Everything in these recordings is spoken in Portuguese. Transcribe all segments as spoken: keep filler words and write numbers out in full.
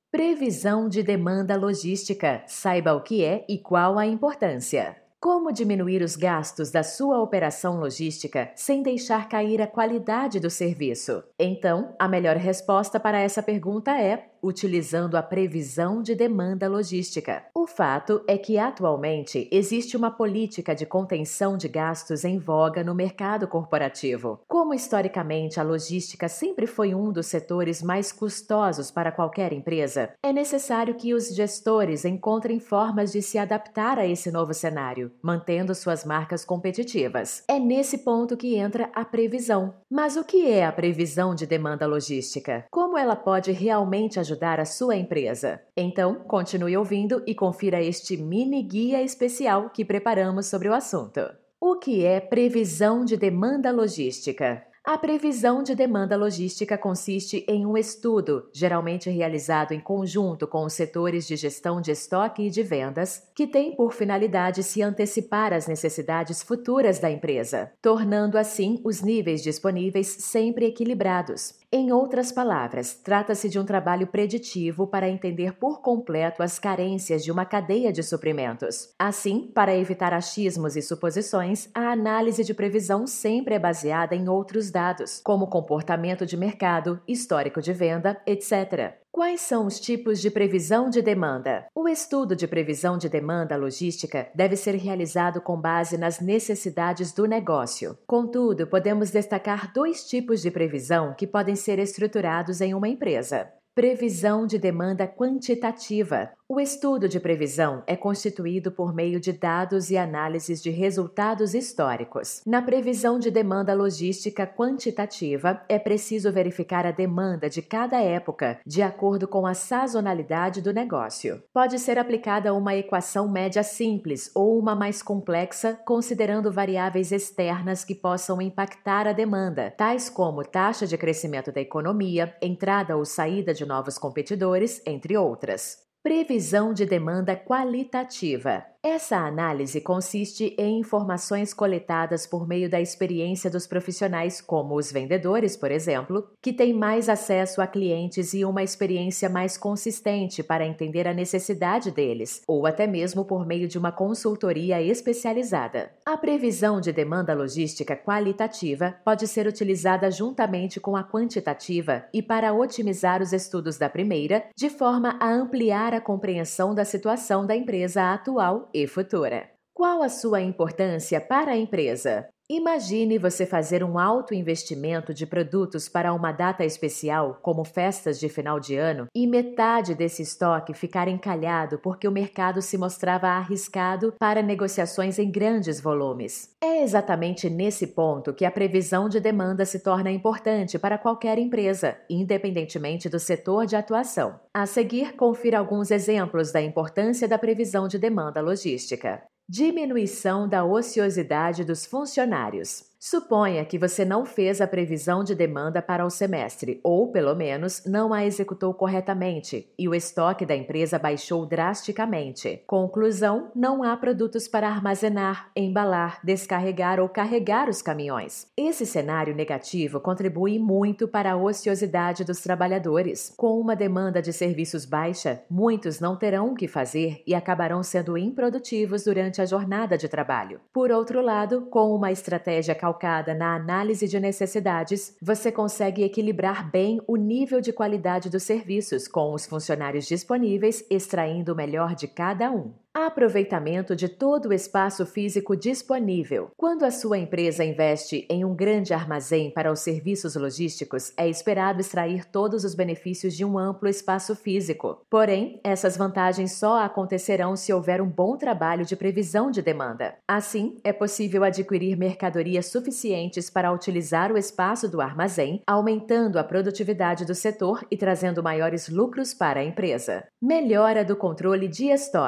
Previsão de demanda logística. Saiba o que é e qual a importância. Como diminuir os gastos da sua operação logística sem deixar cair a qualidade do serviço? Então, a melhor resposta para essa pergunta é utilizando a previsão de demanda logística. O fato é que, atualmente, existe uma política de contenção de gastos em voga no mercado corporativo. Como, historicamente, a logística sempre foi um dos setores mais custosos para qualquer empresa, é necessário que os gestores encontrem formas de se adaptar a esse novo cenário, mantendo suas marcas competitivas. É nesse ponto que entra a previsão. Mas o que é a previsão de demanda logística? Como ela pode realmente ajudar a sua empresa? Então, continue ouvindo e confira este mini guia especial que preparamos sobre o assunto. O que é previsão de demanda logística? A previsão de demanda logística consiste em um estudo, geralmente realizado em conjunto com os setores de gestão de estoque e de vendas, que tem por finalidade se antecipar às necessidades futuras da empresa, tornando assim os níveis disponíveis sempre equilibrados. Em outras palavras, trata-se de um trabalho preditivo para entender por completo as carências de uma cadeia de suprimentos. Assim, para evitar achismos e suposições, a análise de previsão sempre é baseada em outros dados, como comportamento de mercado, histórico de venda, etcétera. Quais são os tipos de previsão de demanda? O estudo de previsão de demanda logística deve ser realizado com base nas necessidades do negócio. Contudo, podemos destacar dois tipos de previsão que podem ser estruturados em uma empresa. Previsão de demanda quantitativa. O estudo de previsão é constituído por meio de dados e análises de resultados históricos. Na previsão de demanda logística quantitativa, é preciso verificar a demanda de cada época, de acordo com a sazonalidade do negócio. Pode ser aplicada uma equação média simples ou uma mais complexa, considerando variáveis externas que possam impactar a demanda, tais como taxa de crescimento da economia, entrada ou saída de novos competidores, entre outras. Previsão de demanda qualitativa. Essa análise consiste em informações coletadas por meio da experiência dos profissionais, como os vendedores, por exemplo, que têm mais acesso a clientes e uma experiência mais consistente para entender a necessidade deles, ou até mesmo por meio de uma consultoria especializada. A previsão de demanda logística qualitativa pode ser utilizada juntamente com a quantitativa e para otimizar os estudos da primeira, de forma a ampliar a compreensão da situação da empresa atual e futura. Qual a sua importância para a empresa? Imagine você fazer um alto investimento de produtos para uma data especial, como festas de final de ano, e metade desse estoque ficar encalhado porque o mercado se mostrava arriscado para negociações em grandes volumes. É exatamente nesse ponto que a previsão de demanda se torna importante para qualquer empresa, independentemente do setor de atuação. A seguir, confira alguns exemplos da importância da previsão de demanda logística. Diminuição da ociosidade dos funcionários. Suponha que você não fez a previsão de demanda para o semestre, ou, pelo menos, não a executou corretamente, e o estoque da empresa baixou drasticamente. Conclusão: não há produtos para armazenar, embalar, descarregar ou carregar os caminhões. Esse cenário negativo contribui muito para a ociosidade dos trabalhadores. Com uma demanda de serviços baixa, muitos não terão o que fazer e acabarão sendo improdutivos durante a jornada de trabalho. Por outro lado, com uma estratégia calcada na análise de necessidades, você consegue equilibrar bem o nível de qualidade dos serviços com os funcionários disponíveis, extraindo o melhor de cada um. Aproveitamento de todo o espaço físico disponível. Quando a sua empresa investe em um grande armazém para os serviços logísticos, é esperado extrair todos os benefícios de um amplo espaço físico. Porém, essas vantagens só acontecerão se houver um bom trabalho de previsão de demanda. Assim, é possível adquirir mercadorias suficientes para utilizar o espaço do armazém, aumentando a produtividade do setor e trazendo maiores lucros para a empresa. Melhora do controle de estoque.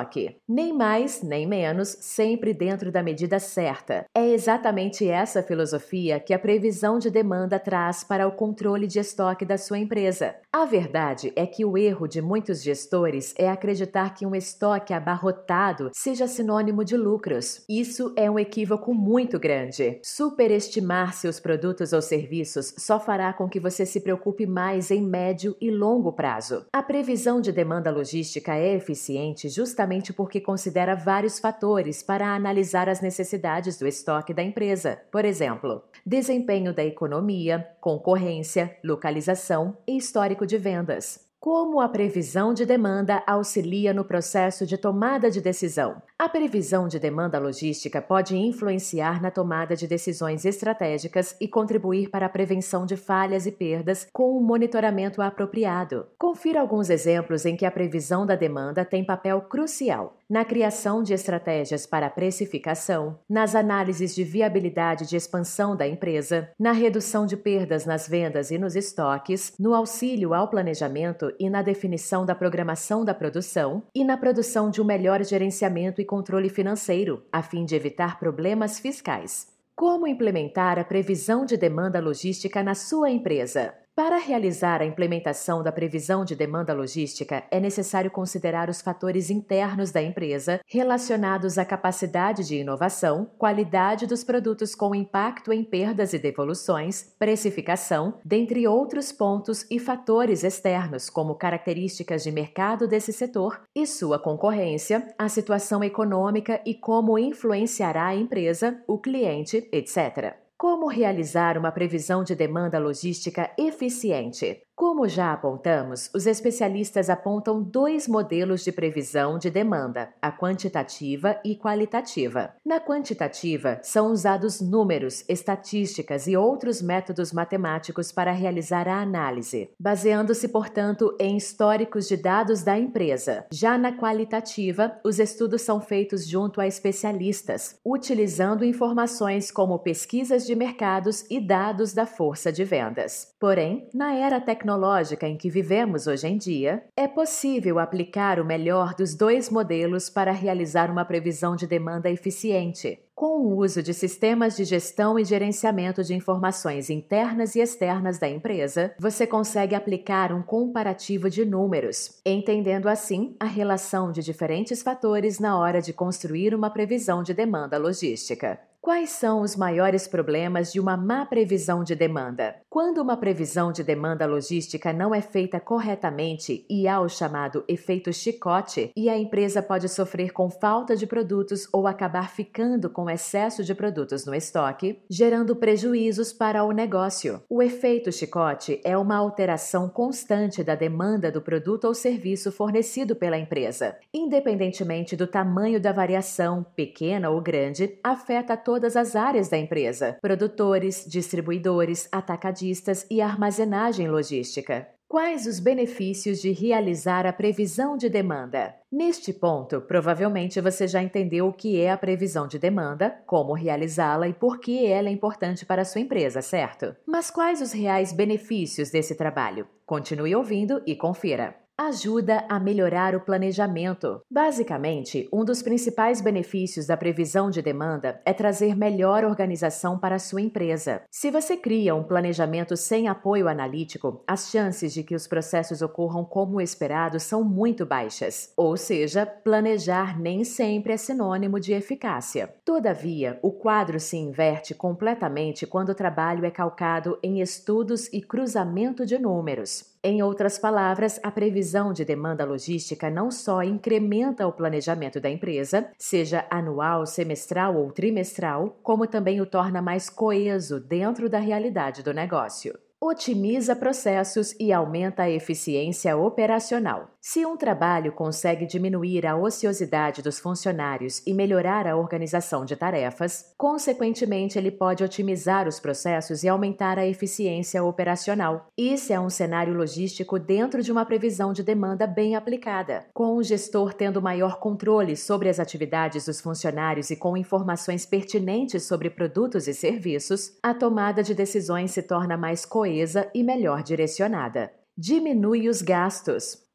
Nem mais, nem menos, sempre dentro da medida certa. É exatamente essa filosofia que a previsão de demanda traz para o controle de estoque da sua empresa. A verdade é que o erro de muitos gestores é acreditar que um estoque abarrotado seja sinônimo de lucros. Isso é um equívoco muito grande. Superestimar seus produtos ou serviços só fará com que você se preocupe mais em médio e longo prazo. A previsão de demanda logística é eficiente justamente porque considera vários fatores para analisar as necessidades do estoque da empresa. Por exemplo, desempenho da economia, concorrência, localização e histórico de vendas. Como a previsão de demanda auxilia no processo de tomada de decisão? A previsão de demanda logística pode influenciar na tomada de decisões estratégicas e contribuir para a prevenção de falhas e perdas com um monitoramento apropriado. Confira alguns exemplos em que a previsão da demanda tem papel crucial na criação de estratégias para a precificação, nas análises de viabilidade de expansão da empresa, na redução de perdas nas vendas e nos estoques, no auxílio ao planejamento e na definição da programação da produção e na produção de um melhor gerenciamento e controle financeiro, a fim de evitar problemas fiscais. Como implementar a previsão de demanda logística na sua empresa? Para realizar a implementação da previsão de demanda logística, é necessário considerar os fatores internos da empresa relacionados à capacidade de inovação, qualidade dos produtos com impacto em perdas e devoluções, precificação, dentre outros pontos e fatores externos, como características de mercado desse setor e sua concorrência, a situação econômica e como influenciará a empresa, o cliente, etcétera. Como realizar uma previsão de demanda logística eficiente? Como já apontamos, os especialistas apontam dois modelos de previsão de demanda, a quantitativa e qualitativa. Na quantitativa, são usados números, estatísticas e outros métodos matemáticos para realizar a análise, baseando-se, portanto, em históricos de dados da empresa. Já na qualitativa, os estudos são feitos junto a especialistas, utilizando informações como pesquisas de mercados e dados da força de vendas. Porém, na era tecnológica, tecnológica em que vivemos hoje em dia, é possível aplicar o melhor dos dois modelos para realizar uma previsão de demanda eficiente. Com o uso de sistemas de gestão e gerenciamento de informações internas e externas da empresa, você consegue aplicar um comparativo de números, entendendo assim a relação de diferentes fatores na hora de construir uma previsão de demanda logística. Quais são os maiores problemas de uma má previsão de demanda? Quando uma previsão de demanda logística não é feita corretamente e há o chamado efeito chicote, e a empresa pode sofrer com falta de produtos ou acabar ficando com excesso de produtos no estoque, gerando prejuízos para o negócio. O efeito chicote é uma alteração constante da demanda do produto ou serviço fornecido pela empresa. Independentemente do tamanho da variação, pequena ou grande, afeta todas as áreas da empresa: produtores, distribuidores, atacadistas e armazenagem logística. Quais os benefícios de realizar a previsão de demanda? Neste ponto, provavelmente você já entendeu o que é a previsão de demanda, como realizá-la e por que ela é importante para a sua empresa, certo? Mas quais os reais benefícios desse trabalho? Continue ouvindo e confira. Ajuda a melhorar o planejamento. Basicamente, um dos principais benefícios da previsão de demanda é trazer melhor organização para a sua empresa. Se você cria um planejamento sem apoio analítico, as chances de que os processos ocorram como esperado são muito baixas. Ou seja, planejar nem sempre é sinônimo de eficácia. Todavia, o quadro se inverte completamente quando o trabalho é calcado em estudos e cruzamento de números. Em outras palavras, a previsão de demanda logística não só incrementa o planejamento da empresa, seja anual, semestral ou trimestral, como também o torna mais coeso dentro da realidade do negócio. Otimiza processos e aumenta a eficiência operacional. Se um trabalho consegue diminuir a ociosidade dos funcionários e melhorar a organização de tarefas, consequentemente ele pode otimizar os processos e aumentar a eficiência operacional. Isso é um cenário logístico dentro de uma previsão de demanda bem aplicada. Com o gestor tendo maior controle sobre as atividades dos funcionários e com informações pertinentes sobre produtos e serviços, a tomada de decisões se torna mais coesa e melhor direcionada. Diminui os gastos.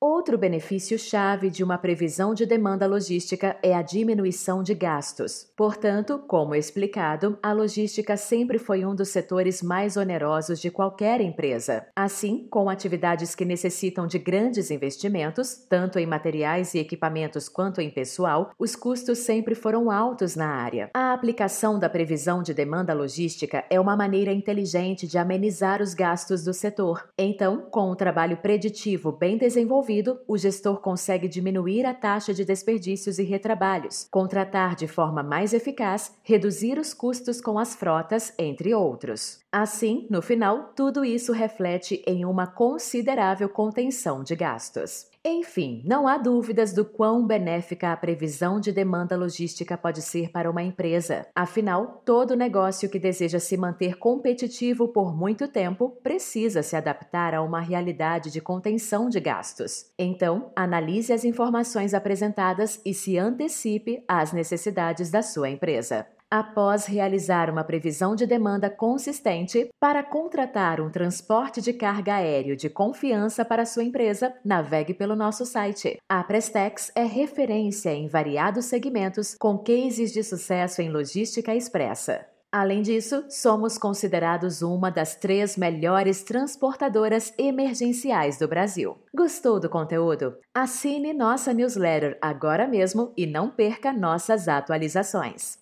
Outro benefício-chave de uma previsão de demanda logística é a diminuição de gastos. Portanto, como explicado, a logística sempre foi um dos setores mais onerosos de qualquer empresa. Assim, com atividades que necessitam de grandes investimentos, tanto em materiais e equipamentos quanto em pessoal, os custos sempre foram altos na área. A aplicação da previsão de demanda logística é uma maneira inteligente de amenizar os gastos do setor. Então, com um trabalho preditivo bem desenvolvido, o gestor consegue diminuir a taxa de desperdícios e retrabalhos, contratar de forma mais eficaz, reduzir os custos com as frotas, entre outros. Assim, no final, tudo isso reflete em uma considerável contenção de gastos. Enfim, não há dúvidas do quão benéfica a previsão de demanda logística pode ser para uma empresa. Afinal, todo negócio que deseja se manter competitivo por muito tempo precisa se adaptar a uma realidade de contenção de gastos. Então, analise as informações apresentadas e se antecipe às necessidades da sua empresa. Após realizar uma previsão de demanda consistente, para contratar um transporte de carga aéreo de confiança para sua empresa, navegue pelo nosso site. A Prestex é referência em variados segmentos, com cases de sucesso em logística expressa. Além disso, somos considerados uma das três melhores transportadoras emergenciais do Brasil. Gostou do conteúdo? Assine nossa newsletter agora mesmo e não perca nossas atualizações.